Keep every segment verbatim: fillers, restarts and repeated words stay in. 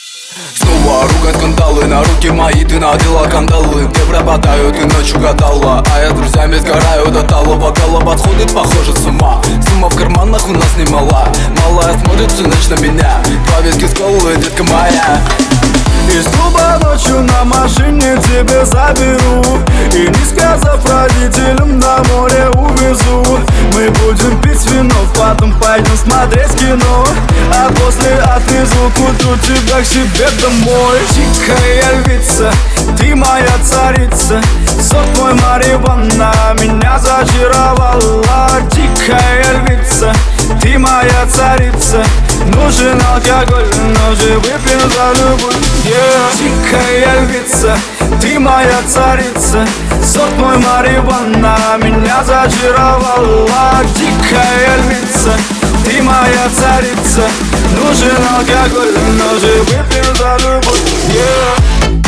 Снова ругань, скандалы, на руки мои ты надела кандалы. Где пропадаю, ты ночью гадала, а я с друзьями сгораю до талого. Голова сходит, похоже, с ума. Сумма в карманах у нас немала. Малая смотрит всю ночь на меня. Два виски с колы, детка моя. Из клуба ночью на машине тебе заберу, и не сказав родителям, на море увезу. Мы будем пить вино, потом пойдем смотреть кино, а после отвезу к утру тебя к себе домой. Дикая львица, ты моя царица, сок мой марихуана меня зачаровала. Дикая львица, ты моя царица, нужен алкоголь, но же выпьем за любовь. Yeah. Дикая львица, ты моя царица, сок мой марихуана меня зачаровала. Дикая львица, ты моя царица, нужен алкоголь, но же выпьем за любовь. Yeah.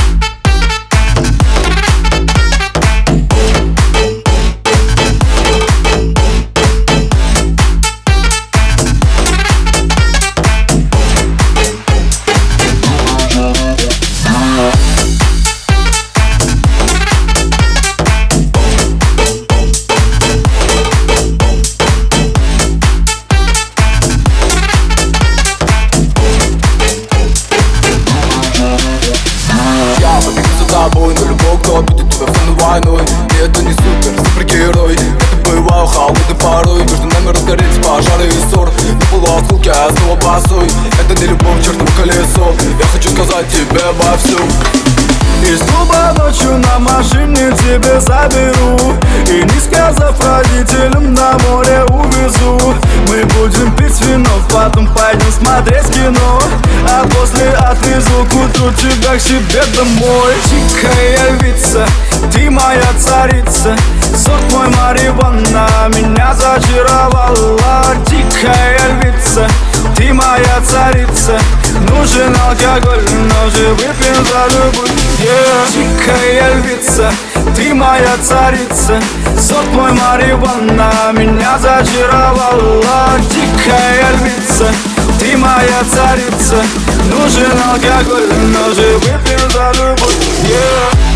Тобой, но любой, кто обидит тебя фоном войной. И это не супер, супергерой. Это бываю холодный порой. Между нами разгорелись пожары и ссор. На полу осколки, а я снова босой. Это не любовь, чертово колесо. Я хочу сказать тебе обо всем. Из клуба ночью на машине тебе заберу, и не сказав родителям, на море увезу. Мы будем пить вино, потом пойдем смотреть кино, а после отвезу к утру тебя к себе домой. Дикая львица, ты моя царица, сок мой марихуана меня зачаровала. Дикая львица, ты моя царица, нужен алкоголь, но же выпьем за любовь. Yeah. Дикая львица, ты моя царица, сок мой марихуана меня зачаровала. Дикая львица, ты моя царица, нужен алкоголь, но же выпьем за любовь. Yeah.